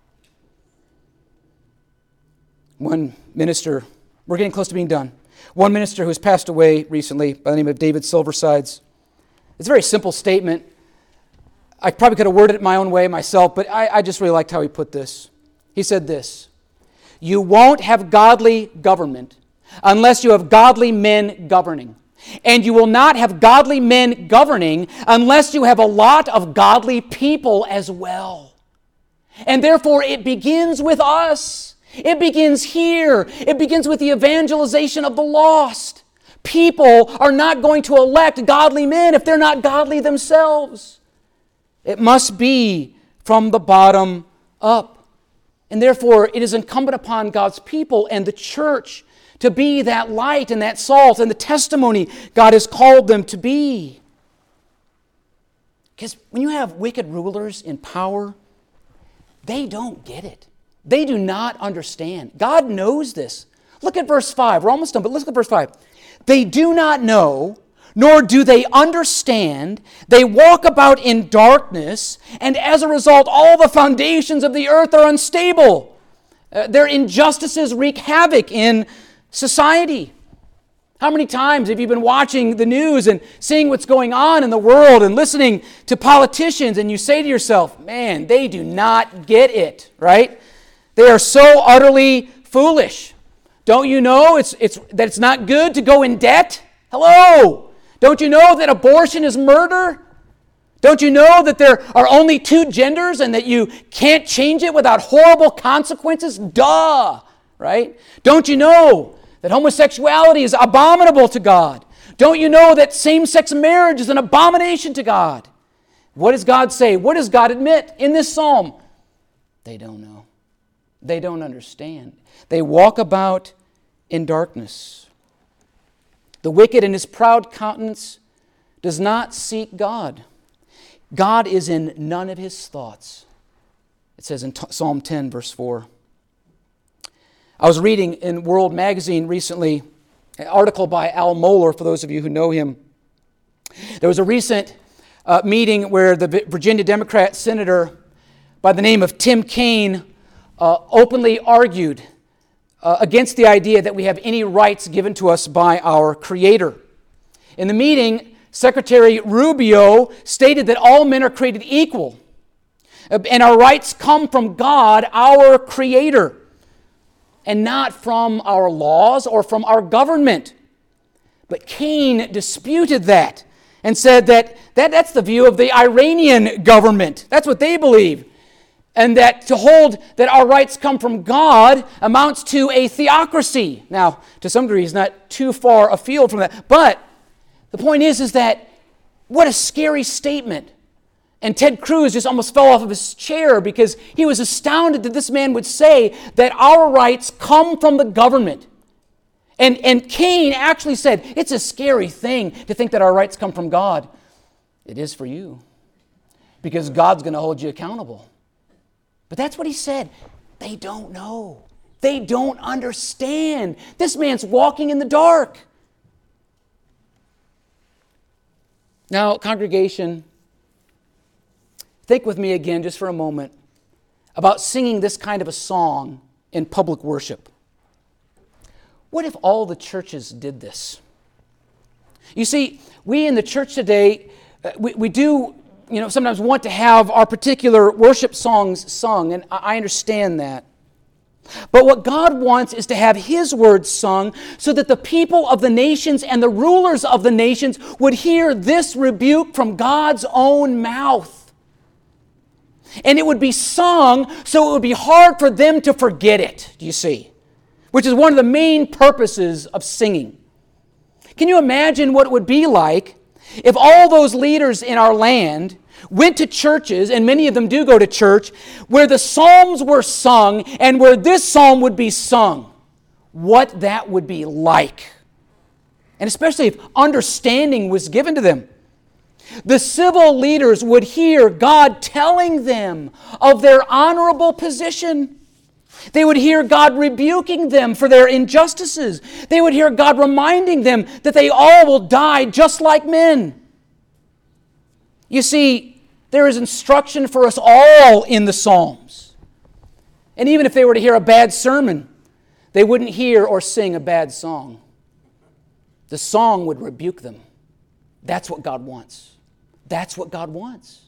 One minister, we're getting close to being done. One minister who has passed away recently by the name of David Silversides. It's a very simple statement. I probably could have worded it my own way myself, but I, I just really liked how he put this. He said this: you won't have godly government unless you have godly men governing. And you will not have godly men governing unless you have a lot of godly people as well. And therefore it begins with us. It begins here. It begins with the evangelization of the lost. People are not going to elect godly men if they're not godly themselves. It must be from the bottom up. And therefore, it is incumbent upon God's people and the church to be that light and that salt and the testimony God has called them to be. Because when you have wicked rulers in power, they don't get it. They do not understand. God knows this. Look at verse five. We're almost done, but look at verse five. They do not know, nor do they understand. They walk about in darkness, and as a result, all the foundations of the earth are unstable. Uh, their injustices wreak havoc in society. How many times have you been watching the news and seeing what's going on in the world and listening to politicians, and you say to yourself, man, they do not get it, right? They are so utterly foolish. Don't you know it's, it's, that it's not good to go in debt? Hello! Don't you know that abortion is murder? Don't you know that there are only two genders and that you can't change it without horrible consequences? Duh! Right? Don't you know that homosexuality is abominable to God? Don't you know that same-sex marriage is an abomination to God? What does God say? What does God admit in this psalm? They don't know. They don't understand. They walk about in darkness. The wicked in his proud countenance does not seek God. God is in none of his thoughts. It says in Psalm ten, verse four. I was reading in World Magazine recently an article by Al Mohler, for those of you who know him. There was a recent uh, meeting where the Virginia Democrat senator by the name of Tim Kaine uh, openly argued uh, against the idea that we have any rights given to us by our Creator. In the meeting, Secretary Rubio stated that all men are created equal, and our rights come from God, our Creator, and not from our laws or from our government. But Kaine disputed that and said that, that that's the view of the Iranian government. That's what they believe. And that to hold that our rights come from God amounts to a theocracy. Now, to some degree, he's not too far afield from that. But the point is, is that what a scary statement. And Ted Cruz just almost fell off of his chair because he was astounded that this man would say that our rights come from the government. And, and Kaine actually said, it's a scary thing to think that our rights come from God. It is for you, because God's going to hold you accountable. But that's what he said. They don't know. They don't understand. This man's walking in the dark. Now, congregation, think with me again just for a moment about singing this kind of a song in public worship. What if all the churches did this? You see, we in the church today, we, we do, you know, sometimes want to have our particular worship songs sung, and I understand that. But what God wants is to have His words sung so that the people of the nations and the rulers of the nations would hear this rebuke from God's own mouth. And it would be sung so it would be hard for them to forget it, do you see? Which is one of the main purposes of singing. Can you imagine what it would be like if all those leaders in our land went to churches, and many of them do go to church, where the psalms were sung and where this psalm would be sung? What that would be like. And especially if understanding was given to them. The civil leaders would hear God telling them of their honorable position. They would hear God rebuking them for their injustices. They would hear God reminding them that they all will die just like men. You see, there is instruction for us all in the Psalms. And even if they were to hear a bad sermon, they wouldn't hear or sing a bad song. The song would rebuke them. That's what God wants. That's what God wants.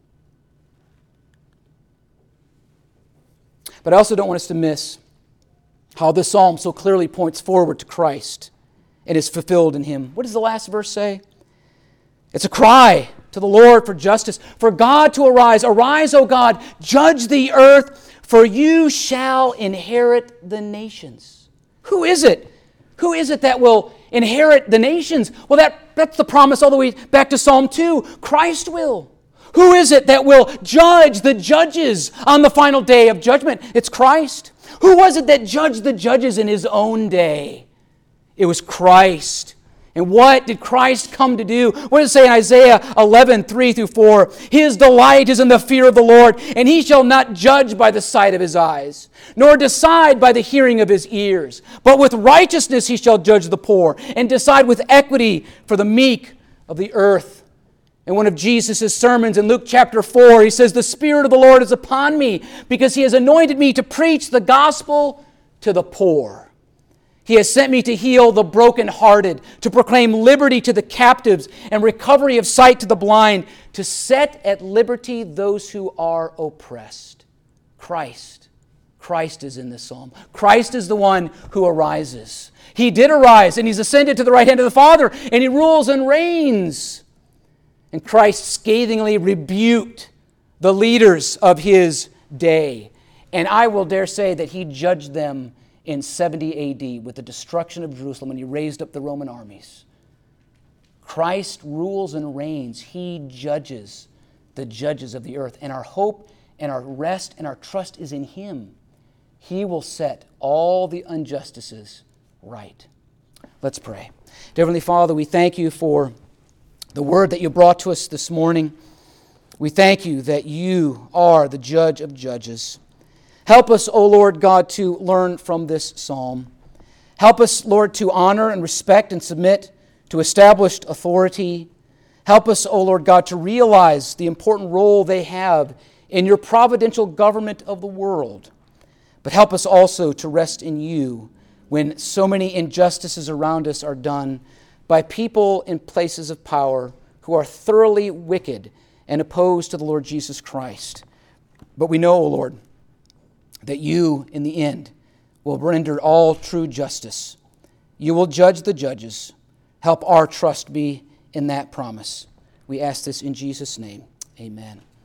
But I also don't want us to miss how this psalm so clearly points forward to Christ and is fulfilled in Him. What does the last verse say? It's a cry to the Lord for justice, for God to arise. Arise, O God, judge the earth, for you shall inherit the nations. Who is it? Who is it that will inherit the nations? Well, that, that's the promise all the way back to Psalm two. Christ will. Who is it that will judge the judges on the final day of judgment? It's Christ. Who was it that judged the judges in His own day? It was Christ. And what did Christ come to do? What does it say in Isaiah eleven, three through four? His delight is in the fear of the Lord, and He shall not judge by the sight of His eyes, nor decide by the hearing of His ears. But with righteousness He shall judge the poor, and decide with equity for the meek of the earth. In one of Jesus' sermons in Luke chapter four, He says, the Spirit of the Lord is upon me, because He has anointed me to preach the gospel to the poor. He has sent me to heal the brokenhearted, to proclaim liberty to the captives and recovery of sight to the blind, to set at liberty those who are oppressed. Christ. Christ is in this psalm. Christ is the one who arises. He did arise, and He's ascended to the right hand of the Father, and He rules and reigns. And Christ scathingly rebuked the leaders of His day. And I will dare say that He judged them in seventy A D with the destruction of Jerusalem when He raised up the Roman armies. Christ rules and reigns. He judges the judges of the earth. And our hope and our rest and our trust is in Him. He will set all the injustices right. Let's pray. Dear Heavenly Father, we thank You for the word that You brought to us this morning. We thank You that You are the judge of judges. Help us, O Lord God, to learn from this psalm. Help us, Lord, to honor and respect and submit to established authority. Help us, O Lord God, to realize the important role they have in Your providential government of the world. But help us also to rest in You when so many injustices around us are done by people in places of power who are thoroughly wicked and opposed to the Lord Jesus Christ. But we know, O Lord, that You, in the end, will render all true justice. You will judge the judges. Help our trust be in that promise. We ask this in Jesus' name. Amen.